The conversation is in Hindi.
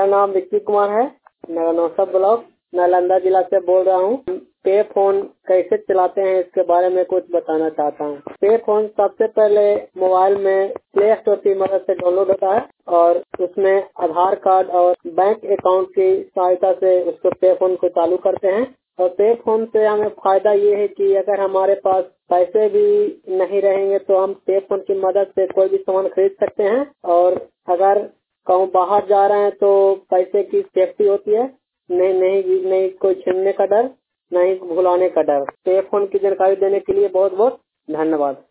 मेरा नाम विक्की कुमार है। मेरा नौसा ब्लॉक नालंदा जिला से बोल रहा हूँ। पे फोन कैसे चलाते हैं इसके बारे में कुछ बताना चाहता हूँ। पे फोन सबसे पहले मोबाइल में प्ले स्टोर की मदद से डाउनलोड होता है और उसमें आधार कार्ड और बैंक अकाउंट की सहायता से उसको पे फोन को चालू करते हैं। और पे फोन से हमें फायदा ये है कि अगर हमारे पास पैसे भी नहीं रहेंगे तो हम पे फोन की मदद से कोई भी सामान खरीद सकते हैं। और अगर कहूँ बाहर जा रहे हैं तो पैसे की सेफ्टी होती है, नहीं कोई छीनने का डर, नहीं भुलाने का डर। पे फोन की जानकारी देने के लिए बहुत बहुत धन्यवाद।